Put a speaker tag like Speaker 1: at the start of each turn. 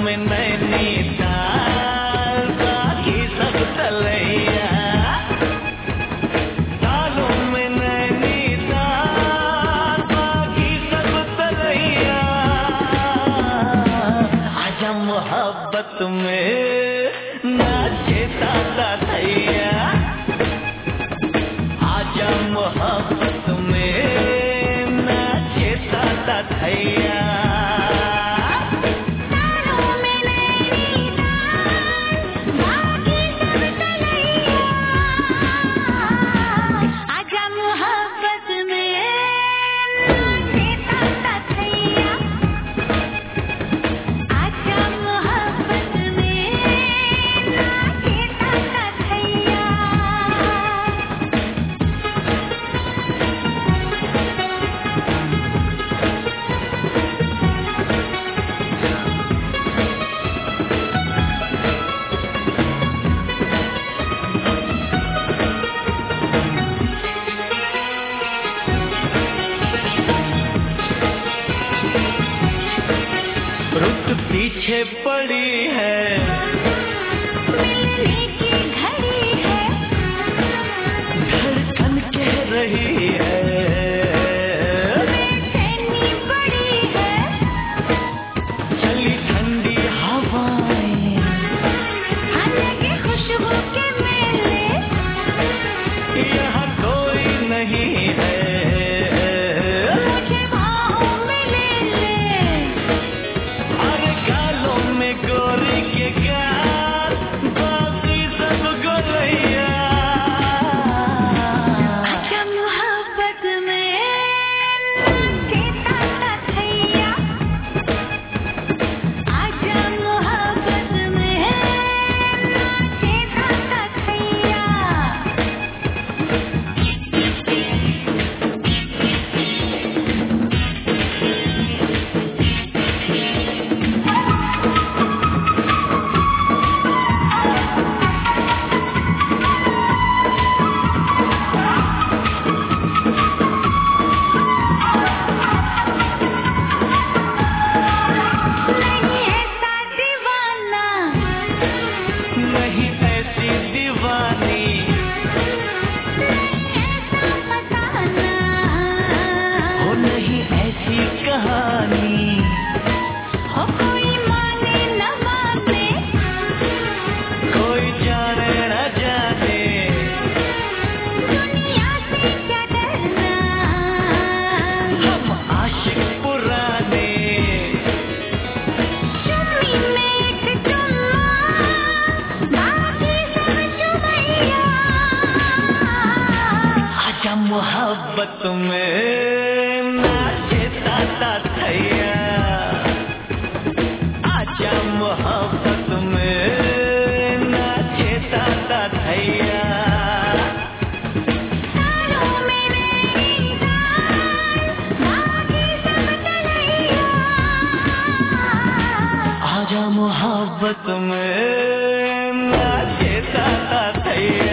Speaker 1: में नैनीताल, बाकी सब तलैया। तालों में नैनीताल, बाकी सब तलैया। आजा मोहब्बत में नाचे ताता थैया। आजा मोहब्बत में नाचे ताता थैया। रुत पीछे पड़ी है,
Speaker 2: मिलने की घड़ी है,
Speaker 1: धड़कन कह रही है,
Speaker 2: बेचैनी बड़ी है,
Speaker 1: चली ठंडी हवाएं,
Speaker 2: अलग खुशबू के मेले,
Speaker 1: यहाँ कोई नहीं है,
Speaker 2: मुझे बाहों में ले ले।
Speaker 1: अरे गालों में गोरी के गाल, बाकी सब गोरैया।
Speaker 2: आजा मोहब्बत में नाचे ताता थैया। आजा मोहब्बत में नाचे ताता थैया। नहीं ऐसा दीवाना,
Speaker 1: नहीं ऐसी दीवानी,
Speaker 2: ऐसा फसाना,
Speaker 1: हो नहीं ऐसी कहानी।
Speaker 2: हो कोई माने न माने,
Speaker 1: कोई जाने न जाने,
Speaker 2: दुनिया से क्या डरना।
Speaker 1: हम आशिक पुराने।
Speaker 2: चुम्मी में एक चुम्मा, बाकी सब चुमैया।
Speaker 1: आजा मोहब्बत में नाचे ताता थैया। आजा मोहब्बत में नाचे ताता थैया।
Speaker 2: तारों में नैनीताल, बाकी सब तलैया।
Speaker 1: आजा मोहब्बत में नाचे ताता थैया।